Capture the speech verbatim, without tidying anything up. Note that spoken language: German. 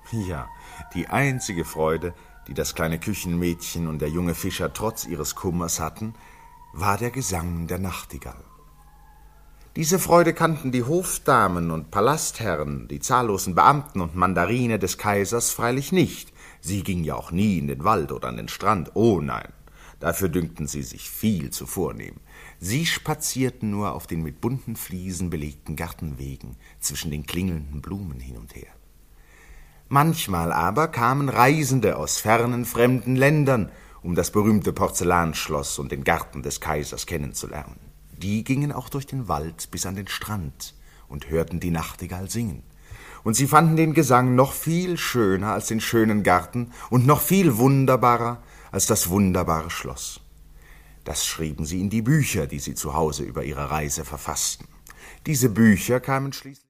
Ja, die einzige Freude, die das kleine Küchenmädchen und der junge Fischer trotz ihres Kummers hatten, war der Gesang der Nachtigall. Diese Freude kannten die Hofdamen und Palastherren, die zahllosen Beamten und Mandarine des Kaisers freilich nicht. Sie gingen ja auch nie in den Wald oder an den Strand. Oh nein, dafür dünkten sie sich viel zu vornehm. Sie spazierten nur auf den mit bunten Fliesen belegten Gartenwegen zwischen den klingelnden Blumen hin und her. Manchmal aber kamen Reisende aus fernen, fremden Ländern, um das berühmte Porzellanschloss und den Garten des Kaisers kennenzulernen. Die gingen auch durch den Wald bis an den Strand und hörten die Nachtigall singen. Und sie fanden den Gesang noch viel schöner als den schönen Garten und noch viel wunderbarer als das wunderbare Schloss. Das schrieben sie in die Bücher, die sie zu Hause über ihre Reise verfassten. Diese Bücher kamen schließlich